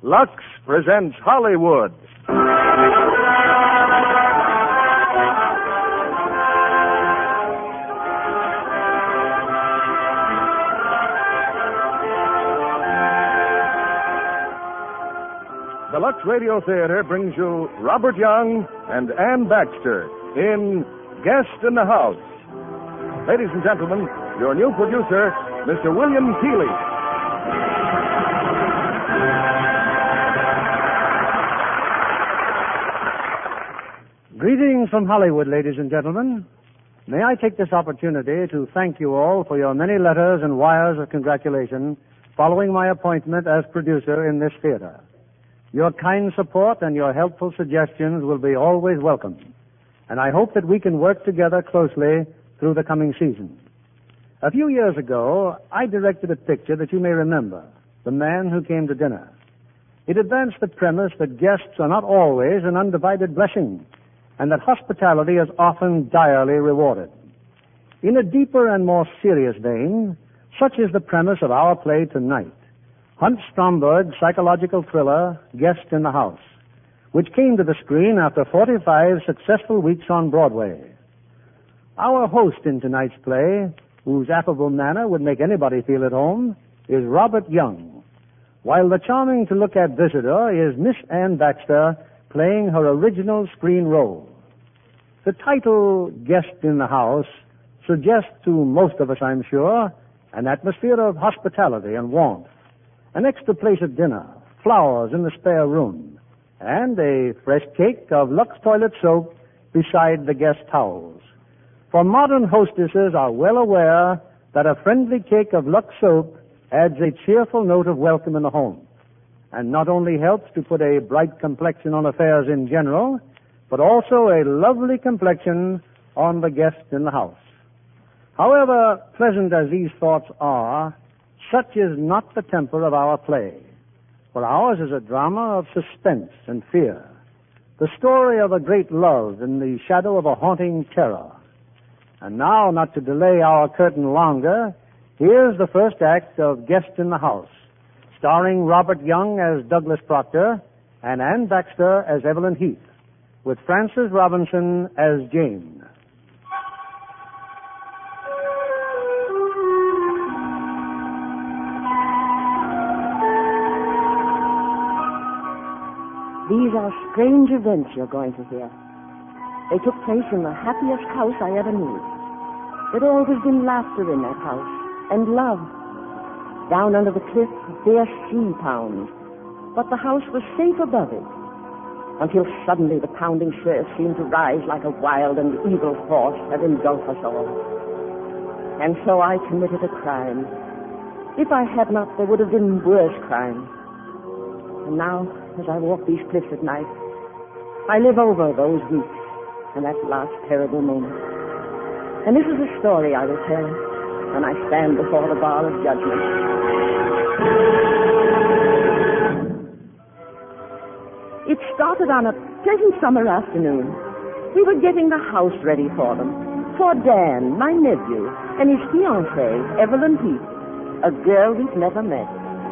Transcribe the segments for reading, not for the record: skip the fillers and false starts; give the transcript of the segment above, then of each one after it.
Lux presents Hollywood. The Lux Radio Theater brings you Robert Young and Ann Baxter in Guest in the House. Ladies and gentlemen, your new producer, Mr. William Keighley. Greetings from Hollywood, ladies and gentlemen. May I take this opportunity to thank you all for your many letters and wires of congratulation following my appointment as producer in this theater. Your kind support and your helpful suggestions will be always welcome, and I hope that we can work together closely through the coming season. A few years ago, I directed a picture that you may remember, The Man Who Came to Dinner. It advanced the premise that guests are not always an undivided blessing, and that hospitality is often direly rewarded. In a deeper and more serious vein, such is the premise of our play tonight, Hunt Stromberg's psychological thriller, Guest in the House, which came to the screen after 45 successful weeks on Broadway. Our host in tonight's play, whose affable manner would make anybody feel at home, is Robert Young, while the charming-to-look-at visitor is Miss Ann Baxter, playing her original screen role. The title, Guest in the House, suggests to most of us, I'm sure, an atmosphere of hospitality and warmth, an extra place at dinner, flowers in the spare room, and a fresh cake of Lux toilet soap beside the guest towels. For modern hostesses are well aware that a friendly cake of Lux soap adds a cheerful note of welcome in the home, and not only helps to put a bright complexion on affairs in general, but also a lovely complexion on the guest in the house. However pleasant as these thoughts are, such is not the temper of our play, for ours is a drama of suspense and fear, the story of a great love in the shadow of a haunting terror. And now, not to delay our curtain longer, here's the first act of Guest in the House, starring Robert Young as Douglas Proctor and Ann Baxter as Evelyn Heath, with Frances Robinson as Jane. These are strange events you're going to hear. They took place in the happiest house I ever knew. There'd always been laughter in that house, and love. Down under the cliff, a fierce sea pounds, but the house was safe above it, until suddenly the pounding surf seemed to rise like a wild and evil force that engulfed us all. And so I committed a crime. If I had not, there would have been worse crimes. And now, as I walk these cliffs at night, I live over those weeks and that last terrible moment. And this is the story I will tell when I stand before the bar of judgment. It started on a pleasant summer afternoon. We were getting the house ready for them. For Dan, my nephew, and his fiancée, Evelyn Heath, a girl we've never met.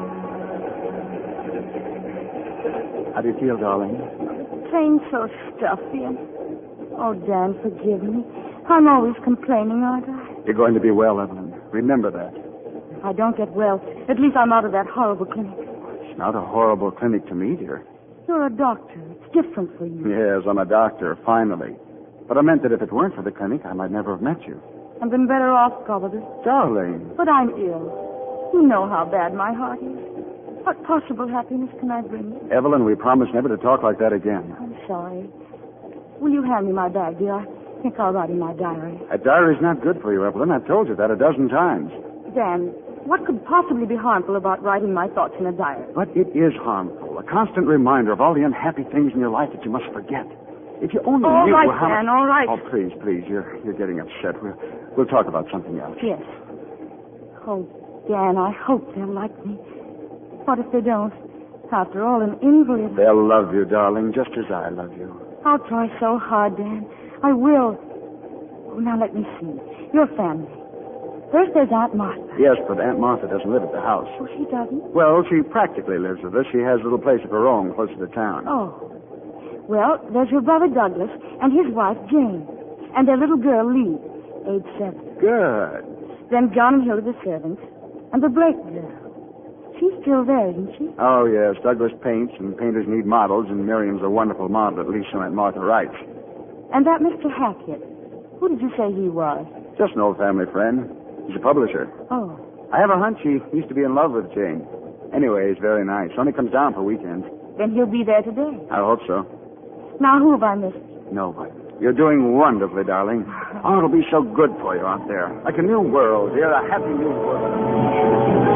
How do you feel, darling? Plain so stuffy. Oh, Dan, forgive me. I'm always complaining, aren't I? You're going to be well, Evelyn. Remember that. If I don't get well, at least I'm out of that horrible clinic. It's not a horrible clinic to me, dear. You're a doctor. It's different for you. Yes, I'm a doctor, finally. But I meant that if it weren't for the clinic, I might never have met you. I've been better off, probably. Darling. But I'm ill. You know how bad my heart is. What possible happiness can I bring you? Evelyn, we promise never to talk like that again. I'm sorry. Will you hand me my bag, dear? I think I'll write in my diary. A diary's not good for you, Evelyn. I've told you that a dozen times. Dan, what could possibly be harmful about writing my thoughts in a diary? But it is harmful. A constant reminder of all the unhappy things in your life that you must forget. If you only All knew right, how... Dan, all right. Oh, please, you're getting upset. We'll talk about something else. Yes. Oh, Dan, I hope they'll like me. What if they don't? After all, an invalid. They'll love you, darling, just as I love you. I'll try so hard, Dan. I will. Oh, now let me see. Your family. First, there's Aunt Martha. Yes, but Aunt Martha doesn't live at the house. Oh, she doesn't? Well, she practically lives with us. She has a little place of her own closer to town. Oh. Well, there's your brother Douglas and his wife Jane. And their little girl Lee, age 7. Good. Then John and Hilda, the servants. And the Blake girl. She's still there, isn't she? Oh, yes. Douglas paints, and painters need models, and Miriam's a wonderful model, at least so Aunt Martha writes. And that Mr. Hackett. Who did you say he was? Just an old family friend. He's a publisher. Oh. I have a hunch he used to be in love with Jane. Anyway, he's very nice. Only comes down for weekends. Then he'll be there today. I hope so. Now, who have I missed? Nobody. You're doing wonderfully, darling. Oh, it'll be so good for you out there. Like a new world, dear. A happy new world.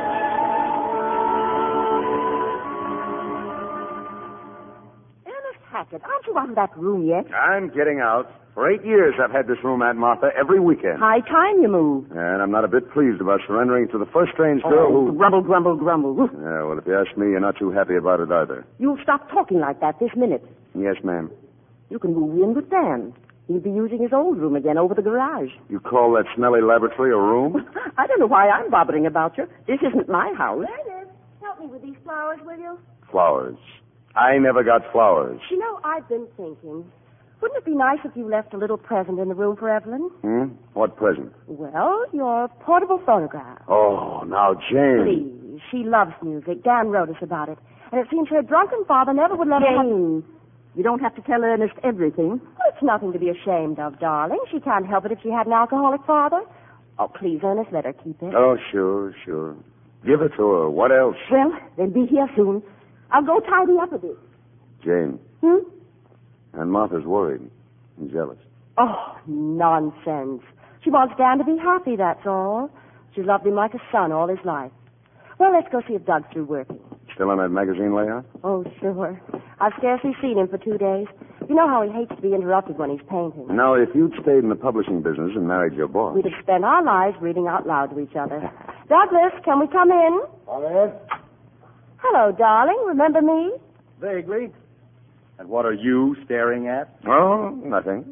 Hackett, aren't you out of that room yet? I'm getting out. For 8 years I've had this room, Aunt Martha, every weekend. High time you moved. And I'm not a bit pleased about surrendering to the first strange girl who... Grumble, grumble, grumble. Yeah, well, if you ask me, you're not too happy about it either. You'll stop talking like that this minute. Yes, ma'am. You can move in with Dan. He'll be using his old room again over the garage. You call that smelly laboratory a room? I don't know why I'm bothering about you. This isn't my house. Bernard, help me with these flowers, will you? Flowers. I never got flowers. You know, I've been thinking, wouldn't it be nice if you left a little present in the room for Evelyn? What present? Well, your portable phonograph. Oh, now, Jane. Please. She loves music. Dan wrote us about it. And it seems her drunken father never would let her... Jane, you don't have to tell Ernest everything. Well, it's nothing to be ashamed of, darling. She can't help it if she had an alcoholic father. Oh, please, Ernest, let her keep it. Oh, sure. Give it to her. What else? Well, they'll be here soon. I'll go tidy up a bit. Jane. And Martha's worried and jealous. Oh, nonsense. She wants Dan to be happy, that's all. She's loved him like a son all his life. Well, let's go see if Doug's through working. Still on that magazine layout? Oh, sure. I've scarcely seen him for 2 days. You know how he hates to be interrupted when he's painting. Now, if you'd stayed in the publishing business and married your boss... We'd have spent our lives reading out loud to each other. Douglas, can we come in? All right. Hello, darling. Remember me? Vaguely. And what are you staring at? Oh, nothing.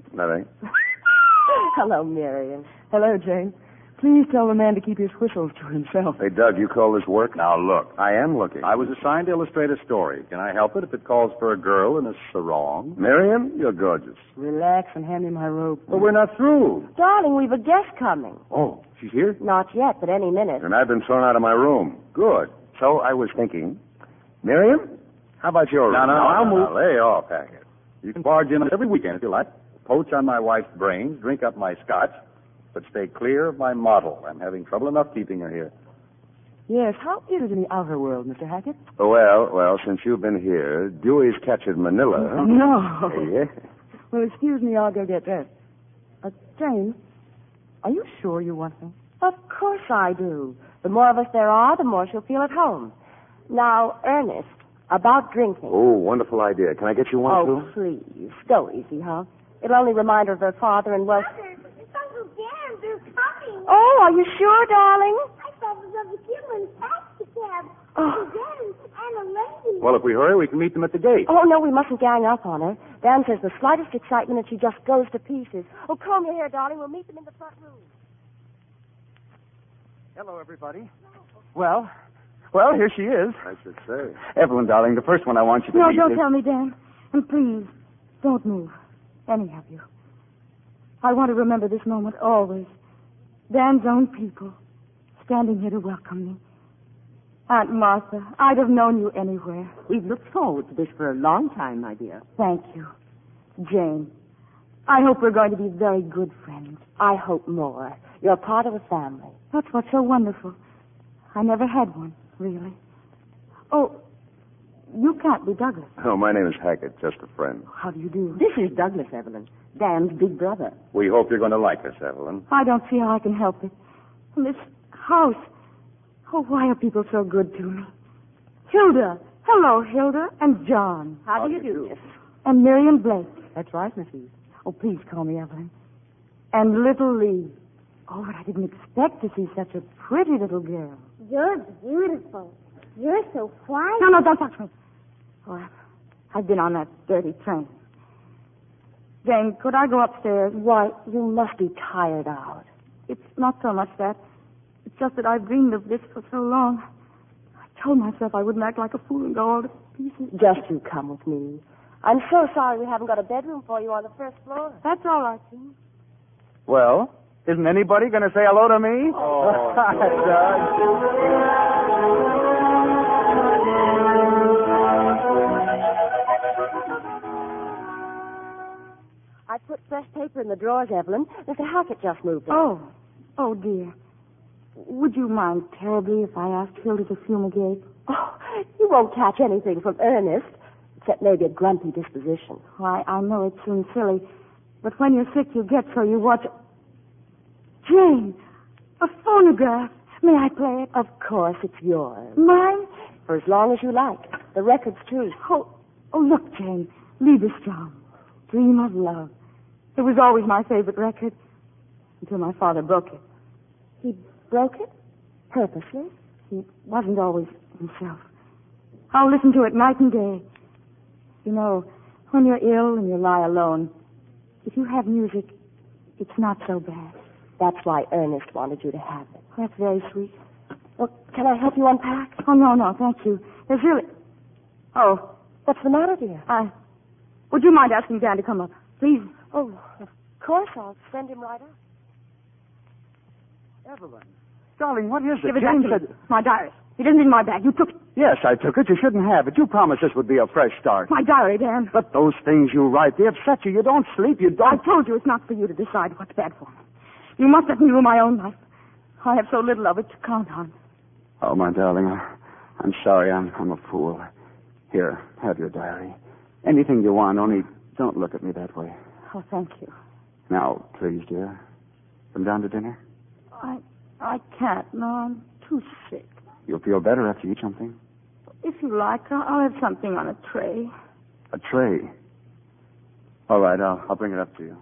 Hello, Miriam. Hello, Jane. Please tell the man to keep his whistles to himself. Hey, Doug, you call this work? Now, look. I am looking. I was assigned to illustrate a story. Can I help it if it calls for a girl in a sarong? Miriam, you're gorgeous. Relax and hand me my robe. But we're not through. Darling, we've a guest coming. Oh, she's here? Not yet, but any minute. And I've been thrown out of my room. Good. So I was thinking, Miriam, how about your room? No, I'll move. Lay off, Hackett. You can barge in every weekend if you like. Poach on my wife's brains, drink up my scotch, but stay clear of my model. I'm having trouble enough keeping her here. Yes, how is it in the outer world, Mr. Hackett? Well, since you've been here, Dewey's captured Manila. No. Yeah. Well, excuse me, I'll go get dressed. Jane, are you sure you want me? Of course I do. The more of us there are, the more she'll feel at home. Now, Ernest, about drinking. Oh, wonderful idea. Can I get you one, too? Oh, please. Go easy, huh? It'll only remind her of her father and was... It's Uncle Dan. They're coming. Oh, are you sure, darling? I thought it was Uncle Jim and taxi cab. Oh. Uncle Dan and a lady. Well, if we hurry, we can meet them at the gate. Oh, no, we mustn't gang up on her. Dan says the slightest excitement and she just goes to pieces. Oh, comb your hair, darling. We'll meet them in the front room. Hello, everybody. Well, here she is. I should say. Evelyn, darling, the first one I want you to No, meet don't is... tell me, Dan. And please, don't move. Any of you. I want to remember this moment always. Dan's own people, standing here to welcome me. Aunt Martha, I'd have known you anywhere. We've looked forward to this for a long time, my dear. Thank you. Jane, I hope we're going to be very good friends. I hope more. You're part of a family. That's what's so wonderful. I never had one, really. Oh, you can't be Douglas. Oh, my name is Hackett, just a friend. How do you do? This is Douglas, Evelyn. Dan's big brother. We hope you're going to like us, Evelyn. I don't see how I can help it. And this house. Oh, why are people so good to me? Hilda. Hello, Hilda. And John. How do you do, miss? And Miriam Blake. That's right, Mrs. Oh, please call me Evelyn. And little Lee. Oh, but I didn't expect to see such a pretty little girl. You're beautiful. You're so white. No, don't touch me. Oh, I've been on that dirty train. Jane, could I go upstairs? Why, you must be tired out. It's not so much that. It's just that I've dreamed of this for so long. I told myself I wouldn't act like a fool and go all to pieces. Just you come with me. I'm so sorry we haven't got a bedroom for you on the first floor. That's all right, Jim. Well, isn't anybody going to say hello to me? Oh, I put fresh paper in the drawers, Evelyn. Mr. Hackett just moved in. Oh, dear. Would you mind terribly if I asked Hilda to fumigate? Oh, you won't catch anything from Ernest, except maybe a grumpy disposition. Why, I know it seems silly, but when you're sick, you get so you watch... Jane, a phonograph. May I play it? Of course, it's yours. Mine? For as long as you like. The record's too. Oh, look, Jane. Liebestraum. Dream of Love. It was always my favorite record until my father broke it. He broke it? Purposely? He wasn't always himself. I'll listen to it night and day. You know, when you're ill and you lie alone, if you have music, it's not so bad. That's why Ernest wanted you to have it. That's very sweet. Well, can I help you unpack? Oh, no, thank you. There's really... Oh, What's the matter, dear? Would you mind asking Dan to come up? Please. Oh, of course. I'll send him right up. Evelyn. Darling, what is it? Give it Jane back to said... me. My diary. It isn't in my bag. You took it. Yes, I took it. You shouldn't have it. You promised this would be a fresh start. My diary, Dan. But those things you write, they upset you. You don't sleep. You I don't... told you it's not for you to decide what's bad for me. You must let me rule my own life. I have so little of it to count on. Oh, my darling, I'm sorry. I'm a fool. Here, have your diary. Anything you want, only don't look at me that way. Oh, thank you. Now, please, dear, come down to dinner. I can't. No, I'm too sick. You'll feel better after you eat something. If you like, I'll have something on a tray. A tray. All right, I'll bring it up to you.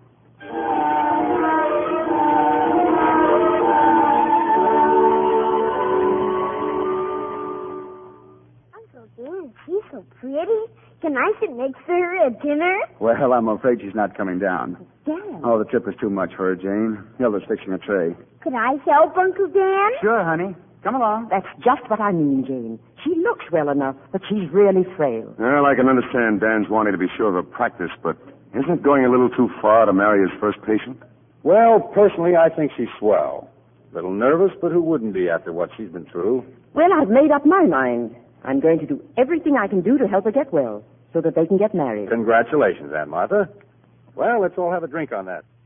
Uncle Dan, she's so pretty. Can I sit next to her at dinner? Well, I'm afraid she's not coming down. Dan. Oh, the trip was too much for her, Jane. Hilda's fixing a tray. Could I help, Uncle Dan? Sure, honey. Come along. That's just what I mean, Jane. She looks well enough, but she's really frail. Well, I can understand Dan's wanting to be sure of her practice, but isn't it going a little too far to marry his first patient? Well, personally, I think she's swell. A little nervous, but who wouldn't be after what she's been through? Well, I've made up my mind. I'm going to do everything I can do to help her get well, so that they can get married. Congratulations, Aunt Martha. Well, let's all have a drink on that.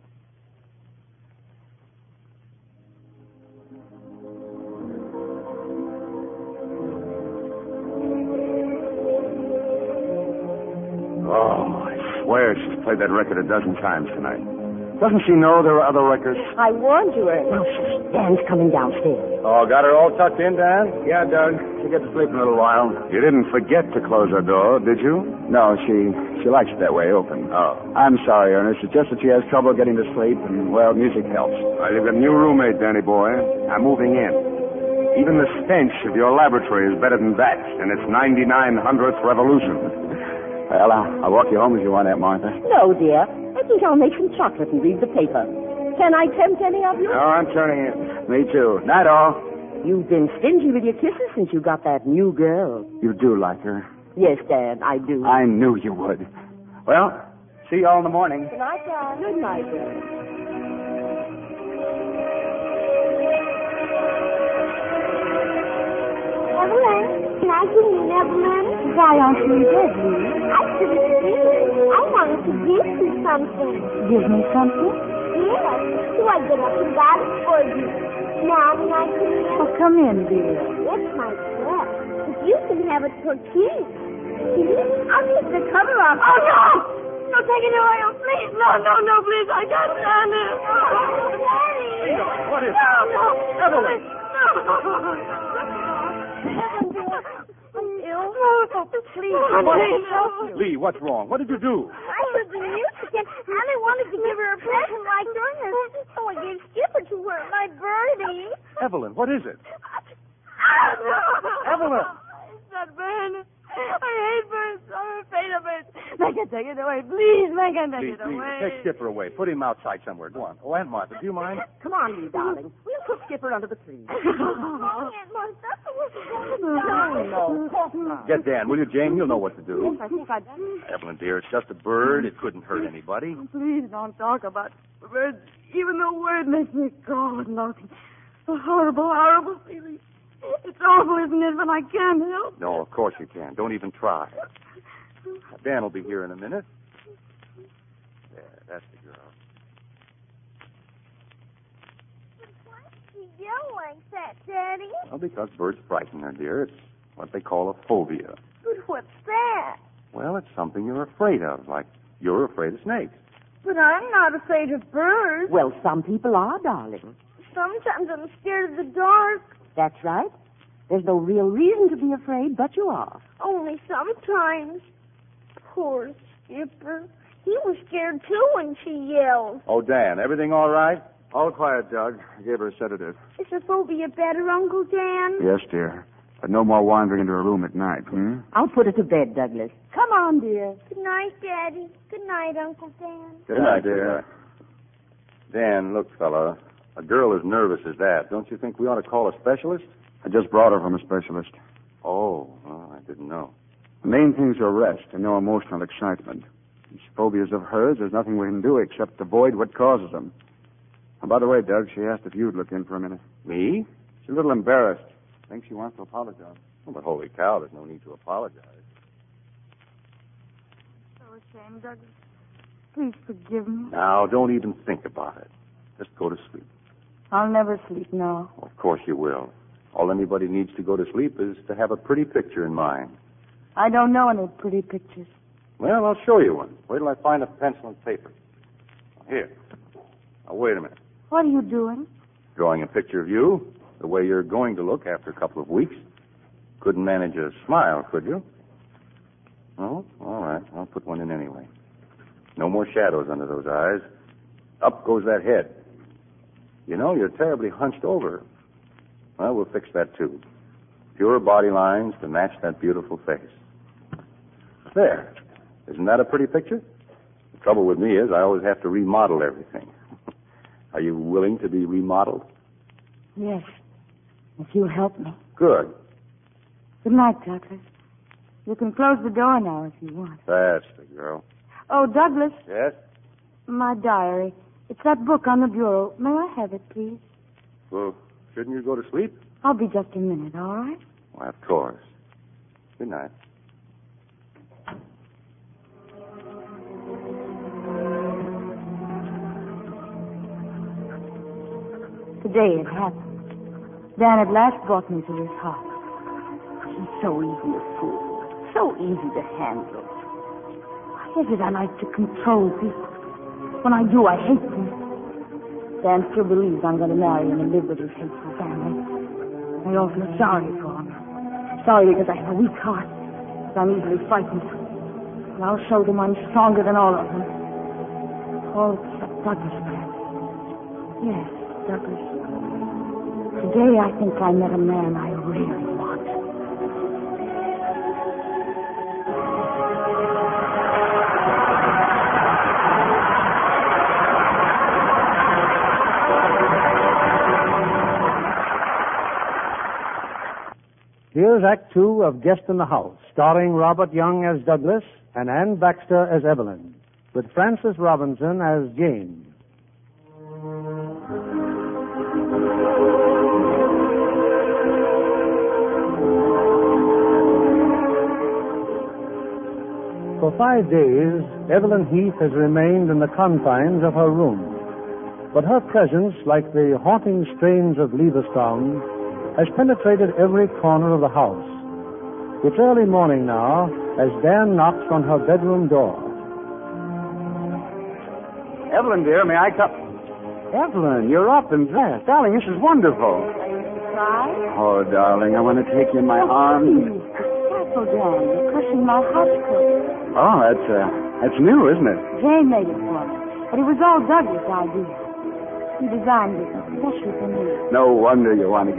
Oh, I swear she's played that record a dozen times tonight. Doesn't she know there are other records? I warned you, Ernest. Now, Dan's coming downstairs. Oh, got her all tucked in, Dan? Yeah, Doug. She'll get to sleep in a little while. You didn't forget to close her door, did you? No, she likes it that way, open. Oh. I'm sorry, Ernest. It's just that she has trouble getting to sleep, and, well, music helps. Well, you've got a new roommate, Danny boy. I'm moving in. Even the stench of your laboratory is better than that in its 9900th revolution. Well, I'll walk you home if you want, Aunt Martha. No, dear. I think I'll make some chocolate and read the paper. Can I tempt any of you? No, I'm turning in. Me too. Night, all. You've been stingy with your kisses since you got that new girl. You do like her. Yes, Dad, I do. I knew you would. Well, see you all in the morning. Good night, Dad. Good night, Dad. Evelyn, can I get in, Evelyn? Why aren't you in bed, Lee? I couldn't sleep. I wanted to give you something. Give me something? Yes. So I get up and got it for you. Now can I come in? Oh, come in, dear. It's my dress. But you can have it for keys. I'll take the cover off. Oh, no! No, take it away. Oh, please. No, please. I can't stand it. Oh, Daddy. What is it? No. Evelyn. No. I'm ill. Please. Lee, what's wrong? What did you do? I heard the music and I wanted to give her a present like Ernest. So I gave Skipper to her, my birdie. Evelyn, what is it? No. Evelyn. It's not Ernest. I hate birds. I'm afraid of it. Make it take it away. Please, make it take it away. Take Skipper away. Put him outside somewhere. Go on. Oh, Aunt Martha, do you mind? Come on, Lee, darling. We'll put Skipper under the tree. Oh, Aunt Martha, No, talk now. Get Dan, will you, Jane? You'll know what to do. I think I'd... Evelyn, dear, it's just a bird. It couldn't hurt anybody. Please don't talk about words. Even the word makes me cold and naughty. A horrible, horrible feeling. It's awful, isn't it? But I can't help. No, of course you can. Don't even try. Dan will be here in a minute. There, that's the girl. Why did you yell like that, Daddy? Well, because birds frighten her, dear. It's what they call a phobia. But what's that? Well, it's something you're afraid of, like you're afraid of snakes. But I'm not afraid of birds. Well, some people are, darling. Sometimes I'm scared of the dark. That's right. There's no real reason to be afraid, but you are. Only sometimes. Poor Skipper. He was scared, too, when she yelled. Oh, Dan, everything all right? All quiet, Doug. I gave her a sedative. Is the phobia better, Uncle Dan? Yes, dear. But no more wandering into her room at night, I'll put her to bed, Douglas. Come on, dear. Good night, Daddy. Good night, Uncle Dan. Good night, dear. Dan, look, fella, a girl as nervous as that, don't you think we ought to call a specialist? I just brought her from a specialist. Oh, well, I didn't know. The main things are rest and no emotional excitement. These phobias of hers, there's nothing we can do except avoid what causes them. And by the way, Doug, she asked if you'd look in for a minute. Me? She's a little embarrassed. Thinks she wants to apologize. Oh, but holy cow, there's no need to apologize. So ashamed, Douglas. Please forgive me. Now, don't even think about it. Just go to sleep. I'll never sleep now. Of course you will. All anybody needs to go to sleep is to have a pretty picture in mind. I don't know any pretty pictures. Well, I'll show you one. Wait till I find a pencil and paper. Here. Now, wait a minute. What are you doing? Drawing a picture of you, the way you're going to look after a couple of weeks. Couldn't manage a smile, could you? No? All right. I'll put one in anyway. No more shadows under those eyes. Up goes that head. You know, you're terribly hunched over. Well, we'll fix that, too. Pure body lines to match that beautiful face. There. Isn't that a pretty picture? The trouble with me is I always have to remodel everything. Are you willing to be remodeled? Yes. If you'll help me. Good. Good night, Douglas. You can close the door now if you want. That's the girl. Oh, Douglas, Yes? my diary. It's that book on the bureau. May I have it, please? Well, shouldn't you go to sleep? I'll be just a minute, all right? Why, of course. Good night. Today it happened. Dan at last brought me to his house. He's so easy to fool. So easy to handle. Why is it I like to control people? When I do, I hate them. Dan still believes I'm going to marry him and live with his hateful family. I all feel sorry for him. Sorry because I have a weak heart. Because I'm easily frightened. And I'll show them I'm stronger than all of them. All except Douglas, perhaps. Yes, Douglas. Today I think I met a man I really want. Here's Act Two of Guest in the House, starring Robert Young as Douglas and Anne Baxter as Evelyn, with Frances Robinson as Jane. For 5 days, Evelyn Heath has remained in the confines of her room. But her presence, like the haunting strains of Leverstown, has penetrated every corner of the house. It's early morning now as Dan knocks on her bedroom door. Evelyn, dear, may I come? Evelyn, you're up and dressed. Darling, this is wonderful. Right? Oh, darling, I want to take you in my arms. Careful, Dan. You're crushing my hot coat. Oh, that's new, isn't it? Jane made it for me. But it was all Douglas' idea. He designed it especially for me. No wonder you want to get up.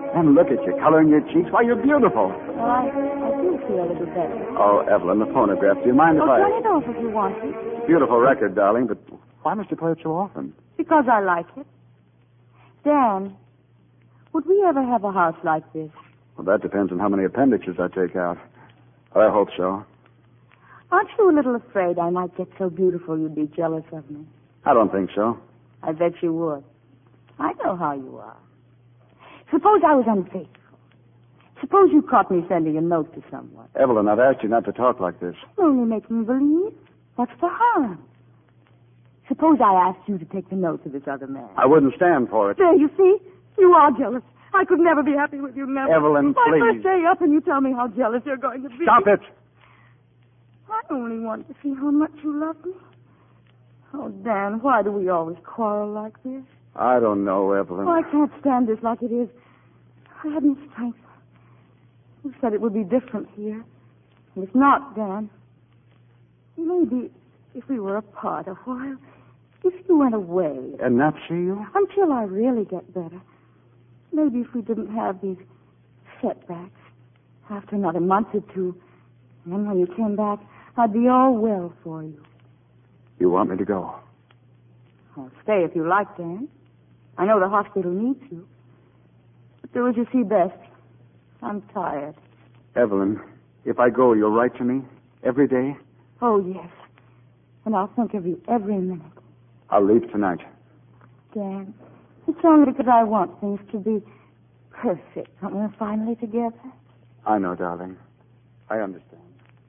And look at you, coloring your cheeks. Why, you're beautiful. Well, I do feel a little better. Oh, Evelyn, the phonograph. Do you mind if Oh, I... turn it off if you want to. Beautiful record, darling, but why must you play it so often? Because I like it. Dan, would we ever have a house like this? Well, that depends on how many appendixes I take out. I hope so. Aren't you a little afraid I might get so beautiful you'd be jealous of me? I don't think so. I bet you would. I know how you are. Suppose I was unfaithful. Suppose you caught me sending a note to someone. Evelyn, I've asked you not to talk like this. You're only making me believe. What's the harm? Suppose I asked you to take the note to this other man. I wouldn't stand for it. There, you see? You are jealous. I could never be happy with you, never. Evelyn, My please. first day up and you tell me how jealous you're going to be. Stop it! I only want to see how much you love me. Oh, Dan, why do we always quarrel like this? I don't know, Evelyn. Oh, I can't stand this like it is. I haven't strength. You said it would be different here. And it's not, Dan. Maybe if we were apart a while, if you went away. And not see you? Until I really get better. Maybe if we didn't have these setbacks. After another month or two, and then when you came back, I'd be all well for you. You want me to go? I'll stay if you like, Dan. I know the hospital needs you. But do as you see best. I'm tired. Evelyn, if I go, you'll write to me? Every day? Oh, yes. And I'll think of you every minute. I'll leave tonight. Dan, it's only because I want things to be perfect when we're finally together. I know, darling. I understand.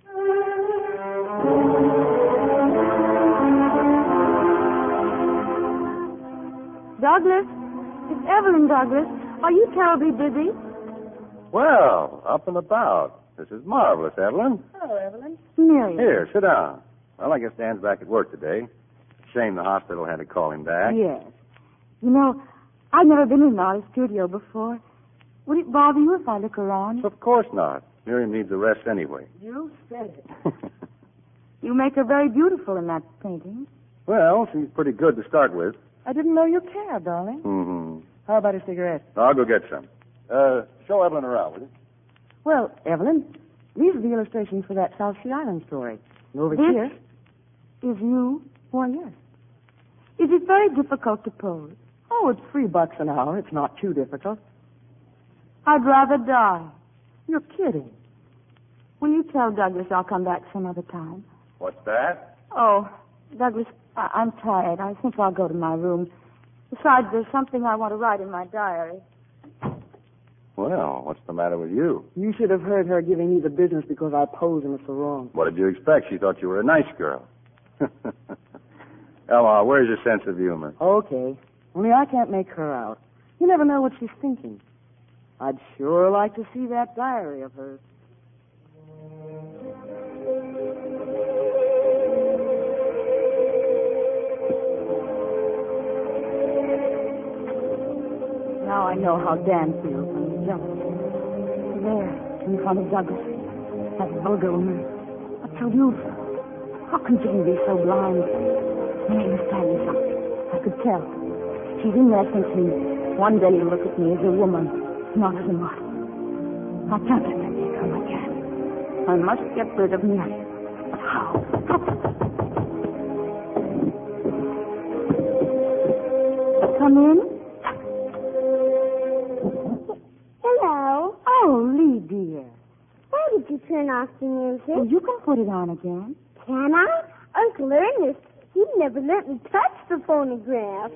Douglas, it's Evelyn Douglas. Are you terribly busy? Well, up and about. This is marvelous, Evelyn. Hello, Evelyn. Miriam. Here, sit down. Well, I guess Dan's back at work today. Shame the hospital had to call him back. Yes. You know, I've never been in an artist studio before. Would it bother you if I look around? Of course not. Miriam needs a rest anyway. You said it. You make her very beautiful in that painting. Well, she's pretty good to start with. I didn't know you cared, darling. Mm-hmm. How about a cigarette? I'll go get some. Show Evelyn around, will you? Well, Evelyn, these are the illustrations for that South Sea Island story. And over This here... is you? Why, yes. Is it very difficult to pose? Oh, it's $3 an hour. It's not too difficult. I'd rather die. You're kidding. Will you tell Douglas I'll come back some other time? What's that? Oh, Douglas, I'm tired. I think I'll go to my room. Besides, there's something I want to write in my diary. Well, what's the matter with you? You should have heard her giving me the business because I posed in it so wrong. What did you expect? She thought you were a nice girl. Ella, where's your sense of humor? Okay. Only I can't make her out. You never know what she's thinking. I'd sure like to see that diary of hers. Now I know how Dan feels when he's jealous. There, in front of Douglas, that vulgar woman. What's so beautiful? How can Jane be so blind? Mary was standing something. I could tell. She's in there thinking, one day you'll look at me as a woman, not as a model. I can't let that day come again. I must get rid of Mary. But how? Come in. Hello. Oh, Lee, dear. Why did you turn off the music? Well, you can put it on again. Can I? Uncle Ernest, he never let me touch the phonograph.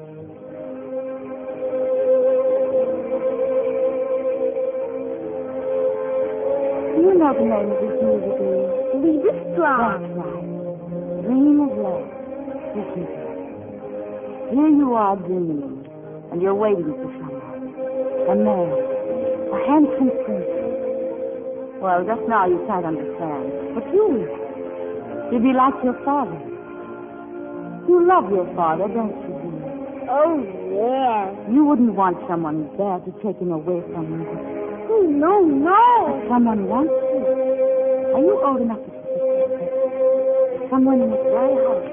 You know the name of this music, Lee. Leave it strong. That's right. Dream of love. Listen to it. Here you are dreaming, and you're waiting for someone. A man. A handsome prince. Well, just now you can't understand. But you will. You'll be like your father. You love your father, don't you, dear? Oh, yeah. You wouldn't want someone bad to take him away from you. Oh, no, no. But someone wants you. Are you old enough to see this? Someone in this very house.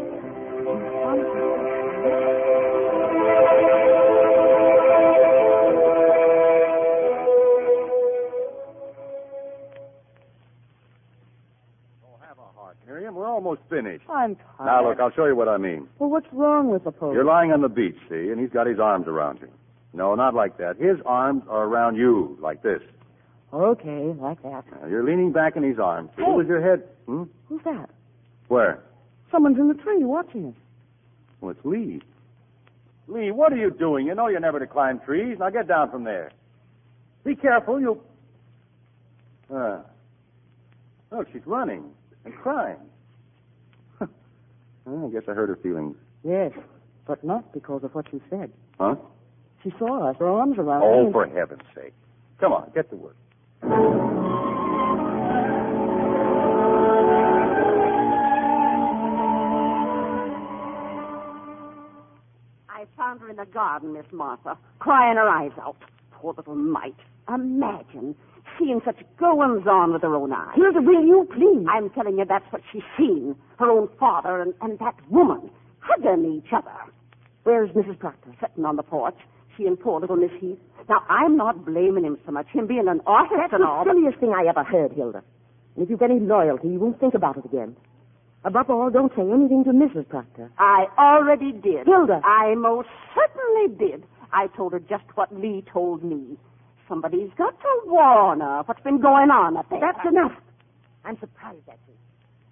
Miriam, we're almost finished. I'm tired. Now, look, I'll show you what I mean. Well, what's wrong with the post? You're lying on the beach, see, and he's got his arms around you. No, not like that. His arms are around you, like this. Okay, like that. Now, you're leaning back in his arms. Hey. With your head... Hmm? Who's that? Where? Someone's in the tree watching us. Well, it's Lee. Lee, what are you doing? You know you're never to climb trees. Now get down from there. Be careful, you'll... Look, she's running and crying. Well, I guess I hurt her feelings. Yes, but not because of what you said. Huh? She saw us, her arms around Oh, us. for heaven's sake. Come on, get to work. I found her in the garden, Miss Martha, crying her eyes out. Poor little mite. Imagine seeing such goings-on with her own eyes. Hilda, will you please? I'm telling you that's what she's seen. Her own father and that woman hugging each other. Where's Mrs. Proctor? Sitting on the porch. She and poor little Miss Heath. Now, I'm not blaming him so much, him being an artist That's and the all. silliest thing I ever heard, Hilda. And if you've any loyalty, you won't think about it again. Above all, don't say anything to Mrs. Proctor. I already did. Hilda. I most certainly did. I told her just what Lee told me. Somebody's got to warn her what's been going on up there. That's enough. I'm surprised at you.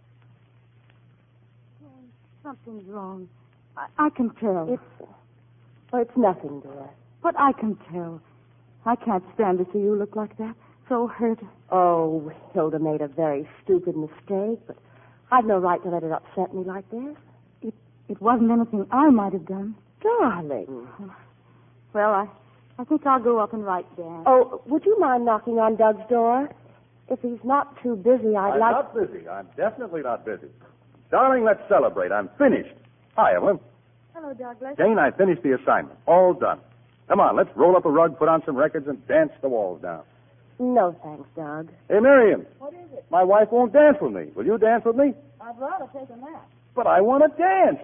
Something's wrong. I can tell. It's nothing, dear. But I can tell. I can't stand to see you look like that. So hurt. Oh, Hilda made a very stupid mistake, but I've no right to let it upset me like this. It wasn't anything I might have done. Darling. Well, I think I'll go up and write Dan. Oh, would you mind knocking on Doug's door? If he's not too busy, I'm not busy. I'm definitely not busy. Darling, let's celebrate. I'm finished. Hi, Evelyn. Hello, Douglas. Jane, I finished the assignment. All done. Come on, let's roll up a rug, put on some records, and dance the walls down. No, thanks, Doug. Hey, Miriam. What is it? My wife won't dance with me. Will you dance with me? I'd rather take a nap. But I want to dance.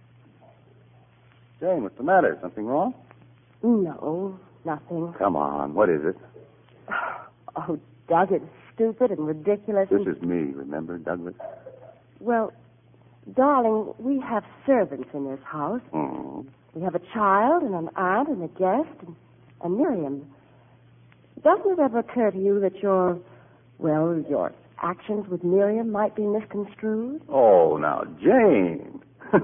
Jane, what's the matter? Something wrong? No, nothing. Come on. What is it? Oh, Doug, it's stupid and ridiculous. This is me, remember, Douglas? Well, darling, we have servants in this house. Mm-hmm. We have a child and an aunt and a guest and Miriam. Doesn't it ever occur to you that your actions with Miriam might be misconstrued? Oh, now, Jane.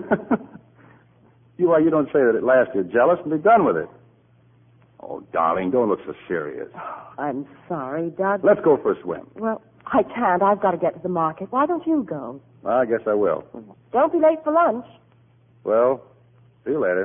You don't say that at last you're jealous and be done with it. Oh, darling, don't look so serious. I'm sorry, Doug. Let's go for a swim. Well, I can't. I've got to get to the market. Why don't you go? I guess I will. Don't be late for lunch. Well, see you later.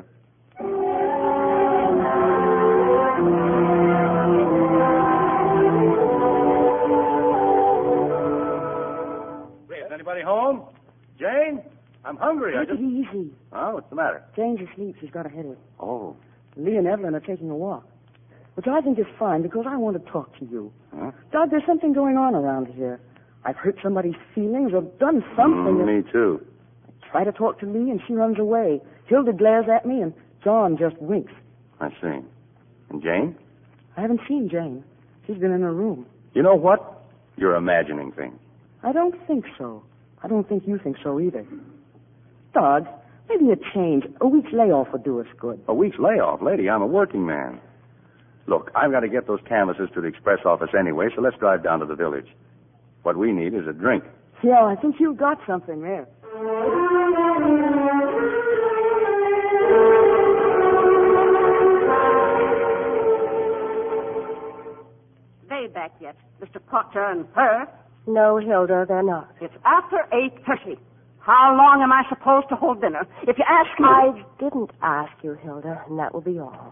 Is anybody home? Jane? I'm hungry. Take it easy. Oh, what's the matter? Jane's asleep. She's got a headache. Oh. Lee and Evelyn are taking a walk, which I think is fine because I want to talk to you. Huh? Doug, there's something going on around here. I've hurt somebody's feelings or done something. Me too. I try to talk to Lee and she runs away. Hilda glares at me and John just winks. I see. And Jane? I haven't seen Jane. She's been in her room. You know what? You're imagining things. I don't think so. I don't think you think so either. Doug, maybe a change. A week's layoff would do us good. A week's layoff? Lady, I'm a working man. Look, I've got to get those canvases to the express office anyway, so let's drive down to the village. What we need is a drink. Yeah, I think you've got something there. They back yet, Mr. Proctor and her? No, Hilda, they're not. It's after 8:30. How long am I supposed to hold dinner? If you ask me... I didn't ask you, Hilda, and that will be all.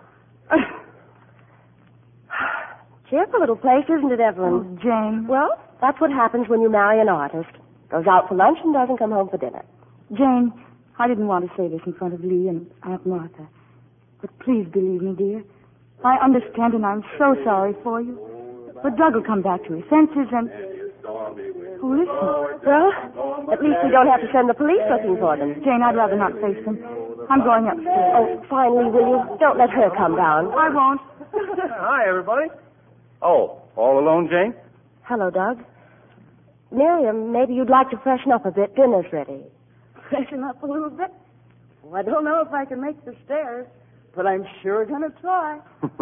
Cheerful little place, isn't it, Evelyn? Oh, Jane. Well, that's what happens when you marry an artist. Goes out for lunch and doesn't come home for dinner. Jane, I didn't want to say this in front of Lee and Aunt Martha. But please believe me, dear. I understand and I'm so sorry for you. But Doug will come back to his senses and... Oh, listen. Well, at least we don't have to send the police looking for them. Jane, I'd rather not face them. I'm going upstairs. Oh, finally, will you? Don't let her come down. I won't. Hi, everybody. Oh, all alone, Jane? Hello, Doug. Miriam, maybe you'd like to freshen up a bit. Dinner's ready. Freshen up a little bit? Well, I don't know if I can make the stairs, but I'm sure going to try.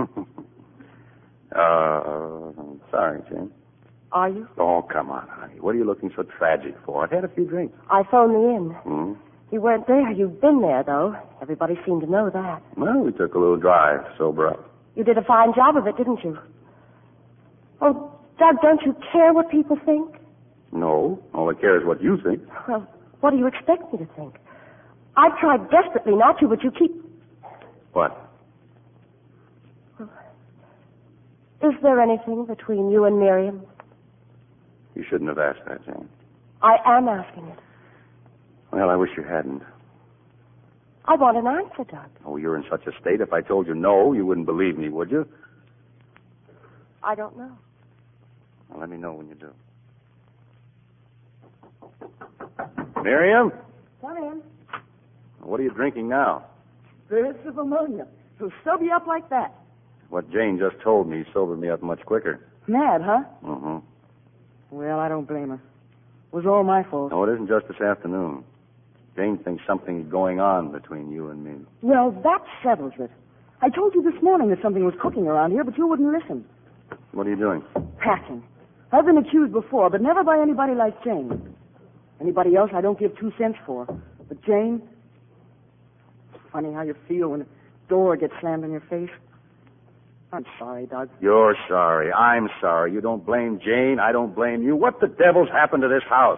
Sorry, Jane. Are you? Oh, come on, honey. What are you looking so tragic for? I've had a few drinks. I phoned the inn. Hmm? You weren't there. You've been there, though. Everybody seemed to know that. Well, we took a little drive, sober up. You did a fine job of it, didn't you? Oh, Doug, don't you care what people think? No. All I care is what you think. Well, what do you expect me to think? I've tried desperately not to, but you keep... What? Is there anything between you and Miriam? You shouldn't have asked that, Jane. I am asking it. Well, I wish you hadn't. I want an answer, Doug. Oh, you're in such a state. If I told you no, you wouldn't believe me, would you? I don't know. Well, let me know when you do. Miriam? Come in. What are you drinking now? Spirits of ammonia. It'll sober you up like that. What Jane just told me sobered me up much quicker. Mad, huh? Mm-hmm. Well, I don't blame her. It was all my fault. No, it isn't just this afternoon. Jane thinks something's going on between you and me. Well, that settles it. I told you this morning that something was cooking around here, but you wouldn't listen. What are you doing? Packing. I've been accused before, but never by anybody like Jane. Anybody else I don't give 2 cents for. But Jane, it's funny how you feel when a door gets slammed in your face. I'm sorry, Doug. You're sorry. I'm sorry. You don't blame Jane. I don't blame you. What the devil's happened to this house?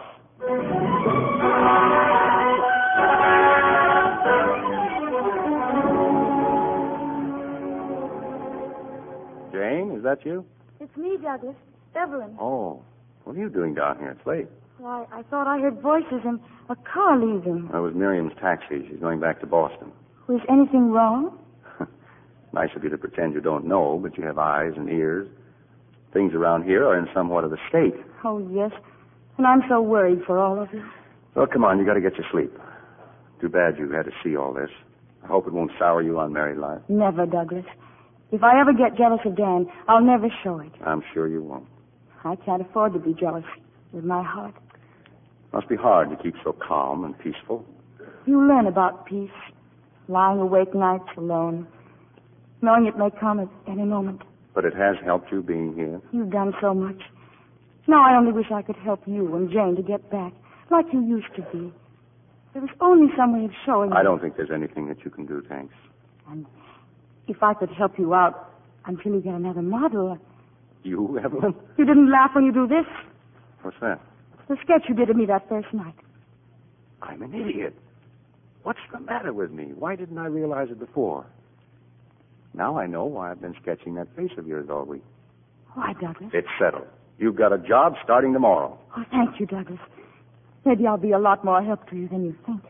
Jane, is that you? It's me, Douglas. Evelyn. Oh, what are you doing down here? It's late. Why, I thought I heard voices and a car leaving. That was Miriam's taxi. She's going back to Boston. Was anything wrong? Nice of you to pretend you don't know, but you have eyes and ears. Things around here are in somewhat of a state. Oh, yes. And I'm so worried for all of you. Well, come on, you got to get your sleep. Too bad you had to see all this. I hope it won't sour you on married life. Never, Douglas. If I ever get jealous of Dan, I'll never show it. I'm sure you won't. I can't afford to be jealous with my heart. Must be hard to keep so calm and peaceful. You learn about peace, lying awake nights alone, knowing it may come at any moment. But it has helped you being here. You've done so much. Now I only wish I could help you and Jane to get back, like you used to be. There was only some way of showing I you. don't think there's anything that you can do, thanks. And if I could help you out until you get another model. You, Evelyn? You didn't laugh when you do this? What's that? The sketch you did of me that first night. I'm an idiot. What's the matter with me? Why didn't I realize it before? Now I know why I've been sketching that face of yours all week. Why, Douglas? It's settled. You've got a job starting tomorrow. Oh, thank you, Douglas. Maybe I'll be a lot more help to you than you think.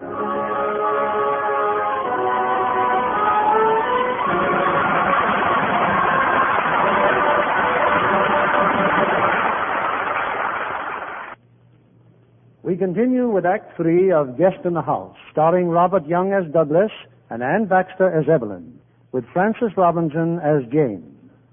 We continue with Act 3 of Guest in the House, starring Robert Young as Douglas and Ann Baxter as Evelyn, with Frances Robinson as Jane.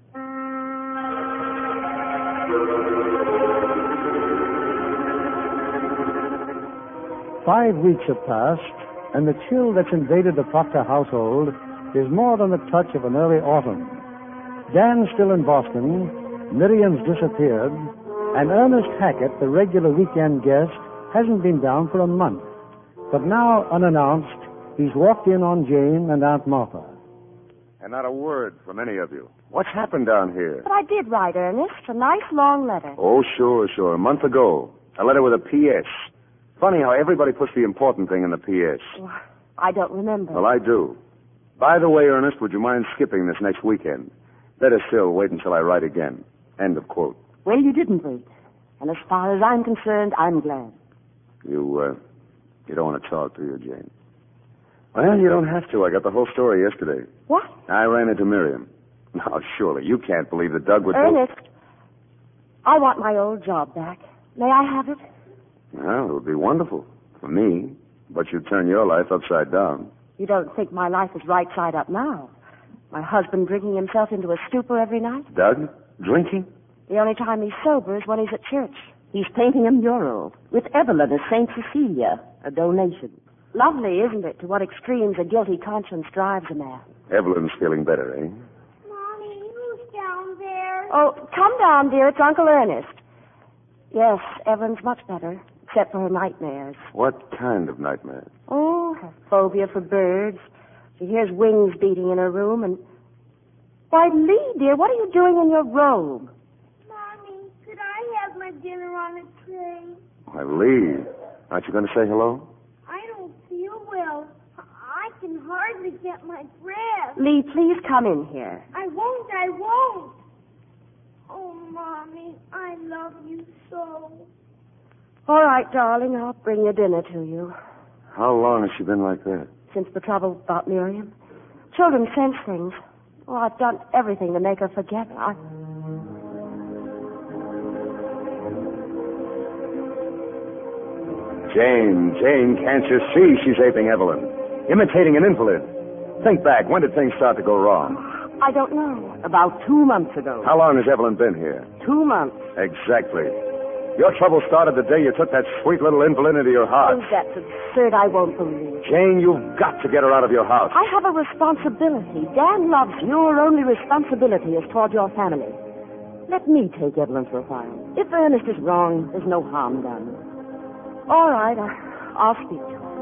"5 weeks have passed, and the chill that's invaded the Proctor household is more than the touch of an early autumn. Dan's still in Boston, Miriam's disappeared, and Ernest Hackett, the regular weekend guest, hasn't been down for a month. But now, unannounced, he's walked in on Jane and Aunt Martha. And not a word from any of you. What's happened down here? But I did write Ernest. A nice long letter. Oh, sure. A month ago. A letter with a P.S. Funny how everybody puts the important thing in the P.S. Well, I don't remember. Well, I do. By the way, Ernest, would you mind skipping this next weekend? Better still, wait until I write again. End of quote. Well, you didn't wait. And as far as I'm concerned, I'm glad. You don't want to talk, do you, Jane? Well, you don't have to. I got the whole story yesterday. What? I ran into Miriam. Now, surely, you can't believe that Doug would... Ernest, I want my old job back. May I have it? Well, it would be wonderful. For me. But you'd turn your life upside down. You don't think my life is right side up now? My husband drinking himself into a stupor every night? Doug? Drinking? The only time he's sober is when he's at church. He's painting a mural with Evelyn as St. Cecilia, a donation. Lovely, isn't it, to what extremes a guilty conscience drives a man? Evelyn's feeling better, eh? Mommy, who's down there? Oh, come down, dear. It's Uncle Ernest. Yes, Evelyn's much better, except for her nightmares. What kind of nightmare? Oh, her phobia for birds. She hears wings beating in her room and... Why, Lee, dear, what are you doing in your robe? Mommy, could I have my dinner on a tray? Why, Lee, aren't you going to say hello? I don't feel well. I can hardly get my breath. Lee, please come in here. I won't. Oh, Mommy, I love you so. All right, darling, I'll bring your dinner to you. How long has she been like that? Since the trouble about Miriam. Children sense things. Oh, I've done everything to make her forget. Jane, can't you see she's aping Evelyn? Imitating an invalid. Think back, when did things start to go wrong? I don't know. About 2 months ago. How long has Evelyn been here? 2 months. Exactly. Your trouble started the day you took that sweet little invalid into your heart. Oh, that's absurd. I won't believe. Jane, you've got to get her out of your house. I have a responsibility. Dan loves you. Your only responsibility is toward your family. Let me take Evelyn for a while. If Ernest is wrong, there's no harm done. All right, I'll speak to her.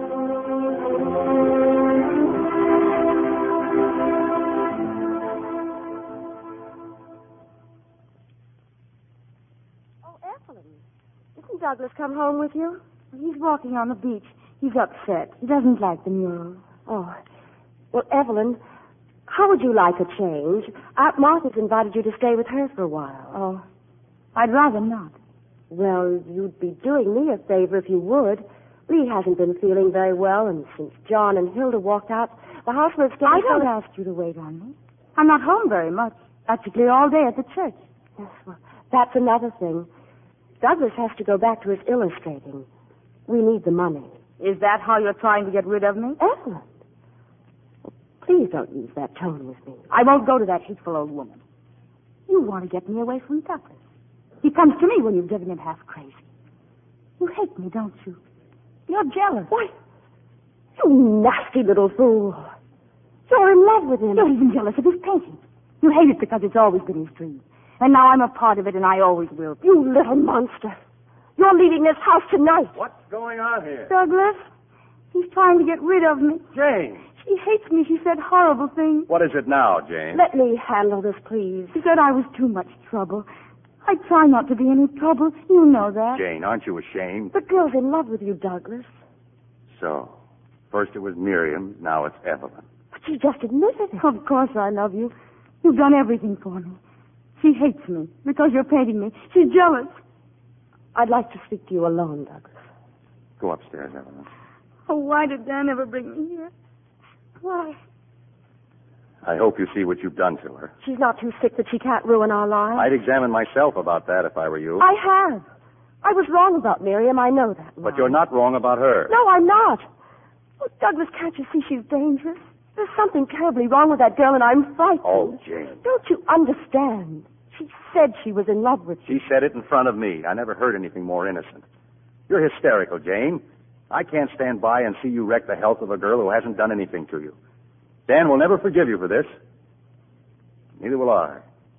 Oh, Evelyn, didn't Douglas come home with you? He's walking on the beach. He's upset. He doesn't like the mural. Oh, well, Evelyn, how would you like a change? Aunt Martha's invited you to stay with her for a while. Oh, I'd rather not. Well, you'd be doing me a favor if you would. Lee hasn't been feeling very well, and since John and Hilda walked out, the housework's getting... I don't ask you to wait on me. I'm not home very much. Practically all day at the church. Yes, well, that's another thing. Douglas has to go back to his illustrating. We need the money. Is that how you're trying to get rid of me? Evelyn. Well, please don't use that tone with me. I won't go to that hateful old woman. You want to get me away from Douglas. He comes to me when you've driven him half crazy. You hate me, don't you? You're jealous. Why, you nasty little fool. You're in love with him. You're even jealous of his painting. You hate it because it's always been his dream. And now I'm a part of it, and I always will be. You little monster. You're leaving this house tonight. What's going on here? Douglas, he's trying to get rid of me. Jane! She hates me. She said horrible things. What is it now, Jane? Let me handle this, please. She said I was too much trouble. I try not to be any trouble. You know that. Jane, aren't you ashamed? The girl's in love with you, Douglas. So, first it was Miriam, now it's Evelyn. But she just admitted it. Of course I love you. You've done everything for me. She hates me because you're painting me. She's jealous. I'd like to speak to you alone, Douglas. Go upstairs, Evelyn. Oh, why did Dan ever bring me here? Why? I hope you see what you've done to her. She's not too sick that she can't ruin our lives. I'd examine myself about that if I were you. I have. I was wrong about Miriam. I know that. But you're not wrong about her. No, I'm not. Oh, Douglas, can't you see she's dangerous? There's something terribly wrong with that girl, and I'm frightened. Oh, Jane. Don't you understand? She said she was in love with you. She said it in front of me. I never heard anything more innocent. You're hysterical, Jane. I can't stand by and see you wreck the health of a girl who hasn't done anything to you. Dan will never forgive you for this. Neither will I.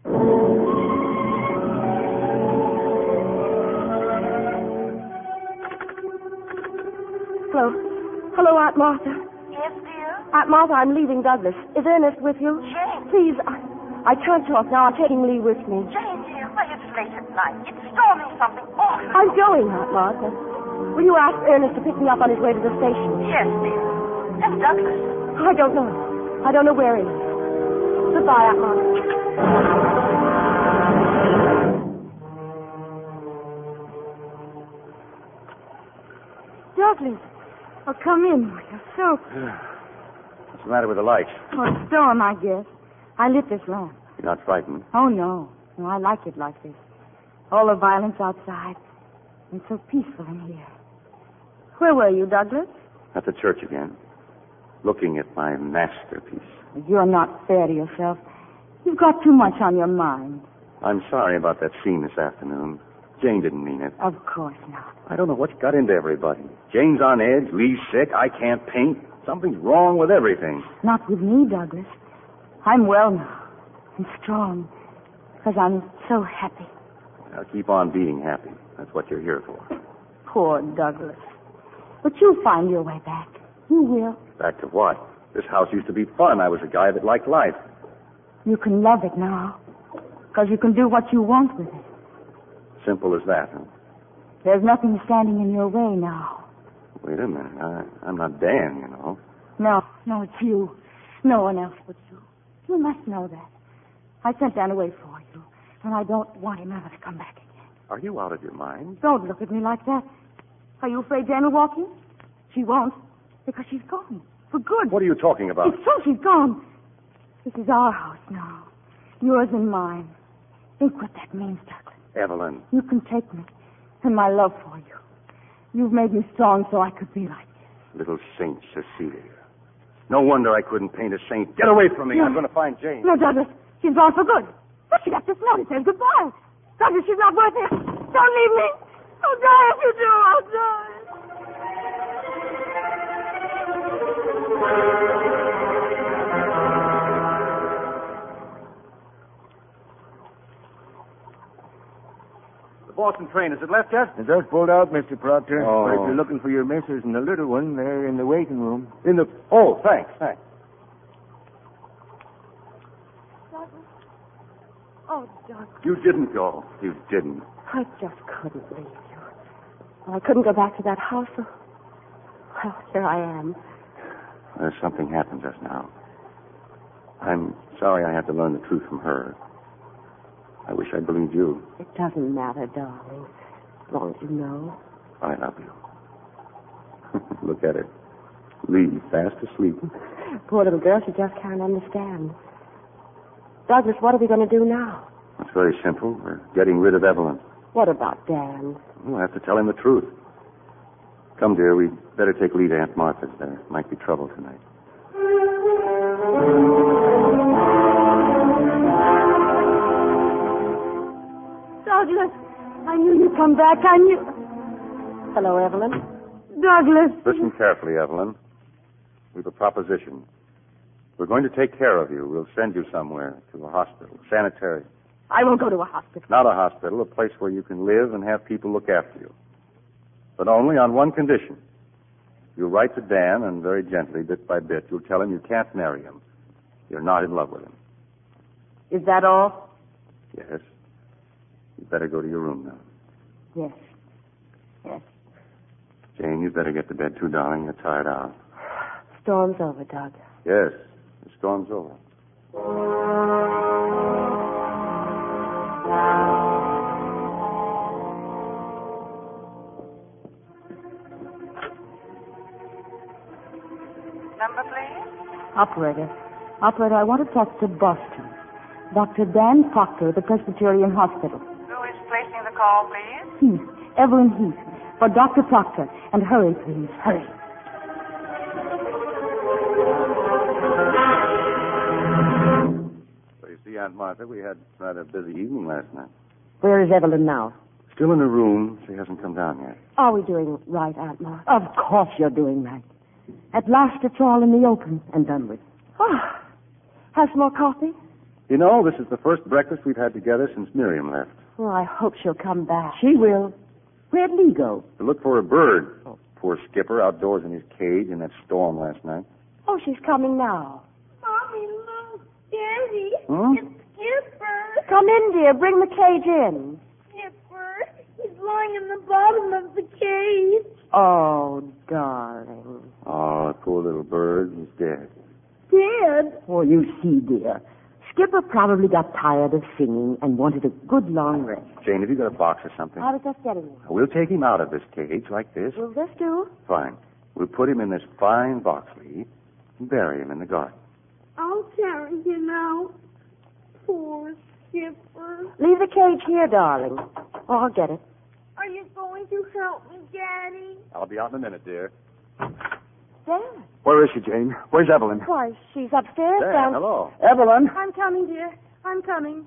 Hello, Aunt Martha. Yes, dear? Aunt Martha, I'm leaving Douglas. Is Ernest with you? Jane. Please, I can't talk now. I'm taking Lee with me. Jane, dear, well, it's late at night. It's storming something awful. I'm going, Aunt Martha. Will you ask Ernest to pick me up on his way to the station? Yes, dear. And Douglas? I don't know. I don't know where he is. Goodbye, Aunt Martha. Douglas. Oh, come in. You're so... What's the matter with the lights? Oh, a storm, I guess. I lit this lamp. You're not frightened? Oh, no. No, I like it like this. All the violence outside. It's so peaceful in here. Where were you, Douglas? At the church again. Looking at my masterpiece. You're not fair to yourself. You've got too much on your mind. I'm sorry about that scene this afternoon. Jane didn't mean it. Of course not. I don't know what's got into everybody. Jane's on edge, Lee's sick, I can't paint. Something's wrong with everything. Not with me, Douglas. I'm well now and strong because I'm so happy. Now keep on being happy. That's what you're here for. Poor Douglas. But you'll find your way back. You will. Back to what? This house used to be fun. I was a guy that liked life. You can love it now because you can do what you want with it. Simple as that, huh? There's nothing standing in your way now. Wait a minute. I'm not Dan, you know. No, it's you. No one else but you. You must know that. I sent Dan away for you, and I don't want him ever to come back again. Are you out of your mind? Don't look at me like that. Are you afraid Dan will walk in? She won't, because she's gone. For good. What are you talking about? It's true, she's gone. This is our house now. Yours and mine. Think what that means, Douglas. Evelyn. You can take me and my love for you. You've made me strong so I could be like this. Little Saint Cecilia. No wonder I couldn't paint a saint. Get away from me. No. I'm going to find Jane. No, Douglas. She's gone for good. But she left this note. It says goodbye. Douglas, she's not worth it. Don't leave me. I'll die if you do. I'll die. The Boston train, is it left yet? It just pulled out, Mr. Proctor. Oh. But if you're looking for your missus and the little one, they're in the waiting room. Oh, thanks. Douglas. Oh, Douglas. You didn't go. You didn't. I just couldn't leave you. Well, I couldn't go back to that house. So... Well, here I am. There's something happened just now. I'm sorry I had to learn the truth from her. I wish I'd believed you. It doesn't matter, darling, as long as you know. I love you. Look at her. Lee, fast asleep. Poor little girl, she just can't understand. Douglas, what are we going to do now? It's very simple. We're getting rid of Evelyn. What about Dan? We'll have to tell him the truth. Come, dear, we'd better take Lee to Aunt Martha's. There might be trouble tonight. Douglas, I knew you'd come back. I knew... Hello, Evelyn. Douglas. Listen carefully, Evelyn. We've a proposition. We're going to take care of you. We'll send you somewhere, to a hospital, sanitarium. I won't go to a hospital. Not a hospital, a place where you can live and have people look after you. But only on one condition. You'll write to Dan, and very gently, bit by bit, you'll tell him you can't marry him. You're not in love with him. Is that all? Yes. You better go to your room now. Yes. Jane, you better get to bed too, darling. You're tired out. Storm's over, Doug. Yes, the storm's over. Number, please? Operator, I want to talk to Boston. Dr. Dan Proctor at the Presbyterian Hospital. Who is placing the call, please? Evelyn Heath. For Dr. Proctor. And hurry, please. Hurry. So you see, Aunt Martha, we had rather a busy evening last night. Where is Evelyn now? Still in her room. She hasn't come down yet. Are we doing right, Aunt Martha? Of course you're doing right. At last it's all in the open and done with. Oh, have some more coffee? You know, this is the first breakfast we've had together since Miriam left. Well, I hope she'll come back. She will. Where'd Lee go? To look for a bird. Oh, poor Skipper, outdoors in his cage in that storm last night. Oh, she's coming now. Mommy, look, Daddy. Huh? It's Skipper. Come in, dear. Bring the cage in. Skipper. He's lying in the bottom of the cage. Oh, darling. Oh, poor little bird. He's dead. Dead? Oh, you see, dear. Skipper probably got tired of singing and wanted a good long rest. Jane, have you got a box or something? I was just getting one. We'll take him out of this cage like this. Will this do? Fine. We'll put him in this fine box, Lee, and bury him in the garden. I'll carry him out. Poor Skipper. Leave the cage here, darling. Oh, I'll get it. Are you going to help me, Daddy? I'll be out in a minute, dear. Dan. Where is she, Jane? Where's Evelyn? Why, she's upstairs, Dan, down... hello. Evelyn? I'm coming, dear. I'm coming.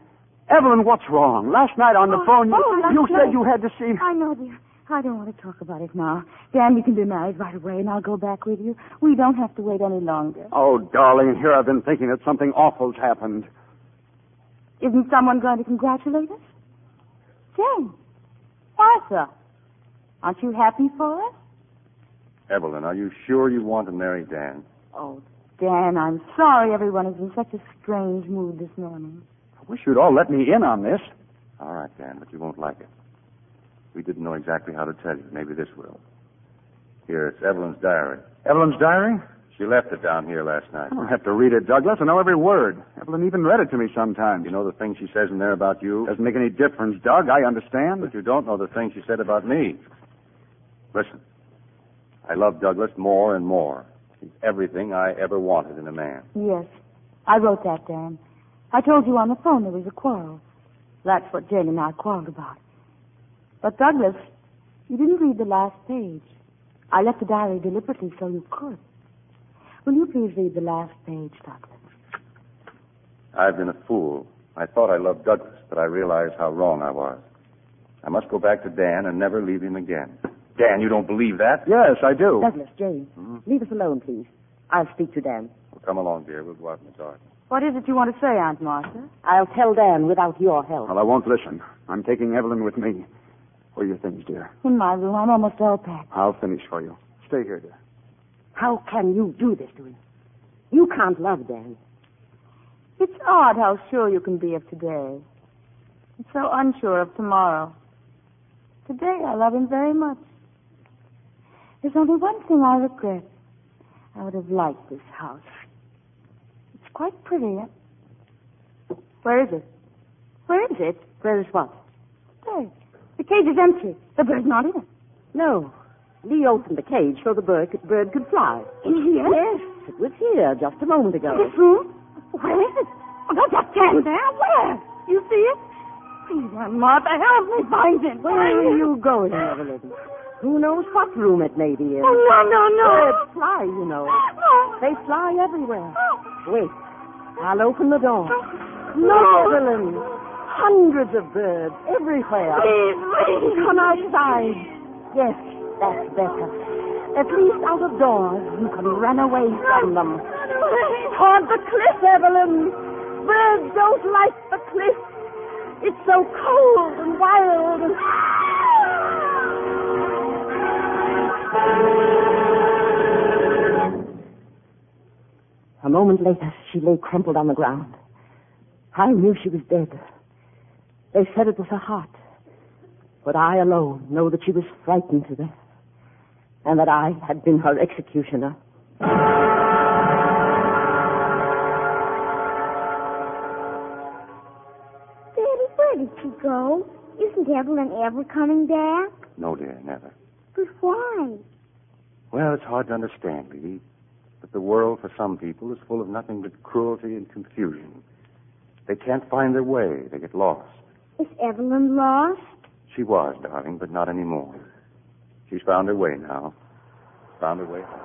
Evelyn, what's wrong? Last night on the phone, you said you had to see... I know, dear. I don't want to talk about it now. Dan, we can be married right away, and I'll go back with you. We don't have to wait any longer. Oh, darling, here I've been thinking that something awful's happened. Isn't someone going to congratulate us? Jane. Martha. Aren't you happy for us? Evelyn, are you sure you want to marry Dan? Oh, Dan, I'm sorry everyone is in such a strange mood this morning. I wish you'd all let me in on this. All right, Dan, but you won't like it. We didn't know exactly how to tell you. Maybe this will. Here, it's Evelyn's diary. Evelyn's diary? She left it down here last night. I don't have to read it, Douglas. I know every word. Evelyn even read it to me sometimes. You know the things she says in there about you? Doesn't make any difference, Doug. I understand. But you don't know the things she said about me. Listen. I love Douglas more and more. He's everything I ever wanted in a man. Yes. I wrote that, Dan. I told you on the phone there was a quarrel. That's what Jane and I quarreled about. But, Douglas, you didn't read the last page. I left the diary deliberately so you could. Will you please read the last page, Douglas? I've been a fool. I thought I loved Douglas, but I realized how wrong I was. I must go back to Dan and never leave him again. Dan, you don't believe that? Yes, I do. Douglas, Jane, leave us alone, please. I'll speak to Dan. Well, come along, dear. We'll go out in the dark. What is it you want to say, Aunt Martha? I'll tell Dan without your help. Well, I won't listen. I'm taking Evelyn with me. Where are your things, dear? In my room. I'm almost all packed. I'll finish for you. Stay here, dear. How can you do this to him? You can't love Dan. It's odd how sure you can be of today. And so unsure of tomorrow. Today I love him very much. There's only one thing I regret. I would have liked this house. It's quite pretty. Where is it? Where is it? Where is what? There. The cage is empty. The bird's not in it. No. Lee opened the cage so the bird could fly. In here? Yes, it was here just a moment ago. This room? Where is it? Oh, don't just stand there. Where? You see it? Please, Aunt Martha, help me find it. Where are you going, Evelyn? Who knows what room it may be in? Oh, no. Birds fly, you know. They fly everywhere. Wait. I'll open the door. Look, Evelyn. Hundreds of birds everywhere. Please. Come outside. Yes, that's better. At least out of doors, you can run away from them. Toward the cliff, Evelyn. Birds don't like the cliff. It's so cold and wild and... A moment later, she lay crumpled on the ground. I knew she was dead. They said it was her heart. But I alone know that she was frightened to death, and that I had been her executioner. Daddy, where did she go? Isn't Evelyn ever coming back? No, dear, never. But why? Well, it's hard to understand, really. But the world, for some people, is full of nothing but cruelty and confusion. They can't find their way. They get lost. Is Evelyn lost? She was, darling, but not anymore. She's found her way now. Found her way home.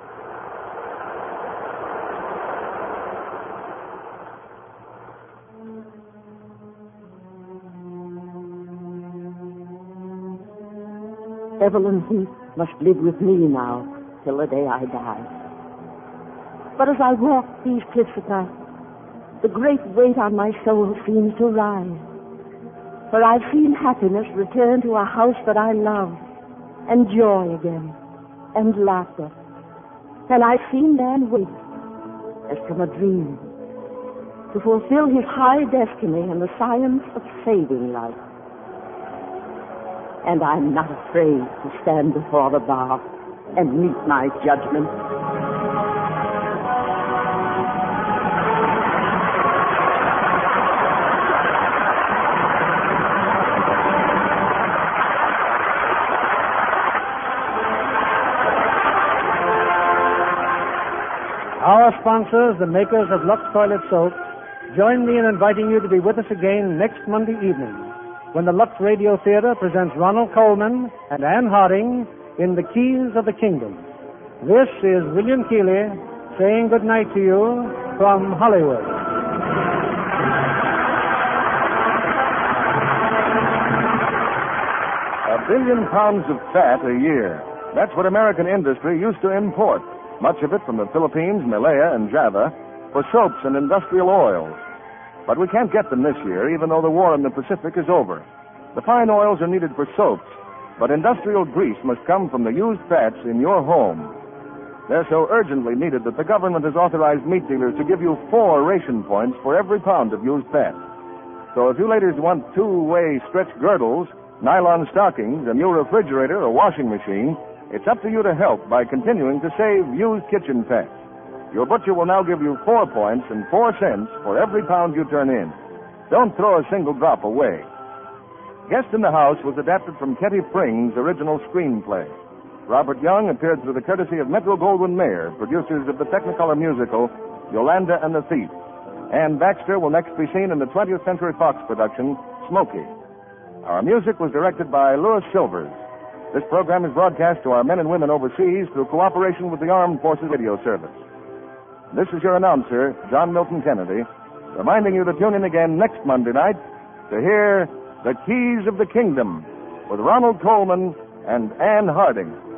Evelyn Heath must live with me now till the day I die. But as I walk these cliffs at night, the great weight on my soul seems to rise. For I've seen happiness return to a house that I love, and joy again, and laughter. And I've seen Dan wait, as from a dream, to fulfill his high destiny in the science of saving life. And I'm not afraid to stand before the bar and meet my judgment. Our sponsors, the makers of Lux Toilet Soap, join me in inviting you to be with us again next Monday evening when the Lux Radio Theater presents Ronald Colman and Anne Harding in The Keys of the Kingdom. This is William Keighley saying good night to you from Hollywood. billion pounds of fat a year. That's what American industry used to import, much of it from the Philippines, Malaya, and Java, for soaps and industrial oils. But we can't get them this year, even though the war in the Pacific is over. The fine oils are needed for soaps, but industrial grease must come from the used fats in your home. They're so urgently needed that the government has authorized meat dealers to give you 4 ration points for every pound of used fat. So if you ladies want 2-way stretch girdles, nylon stockings, a new refrigerator or washing machine, it's up to you to help by continuing to save used kitchen fat. Your butcher will now give you 4 points and 4 cents for every pound you turn in. Don't throw a single drop away. Guest in the House was adapted from Ketty Pring's original screenplay. Robert Young appeared through the courtesy of Metro-Goldwyn-Mayer, producers of the Technicolor musical Yolanda and the Thief. Anne Baxter will next be seen in the 20th Century Fox production, Smokey. Our music was directed by Louis Silvers. This program is broadcast to our men and women overseas through cooperation with the Armed Forces Radio Service. This is your announcer, John Milton Kennedy, reminding you to tune in again next Monday night to hear The Keys of the Kingdom with Ronald Coleman and Ann Harding.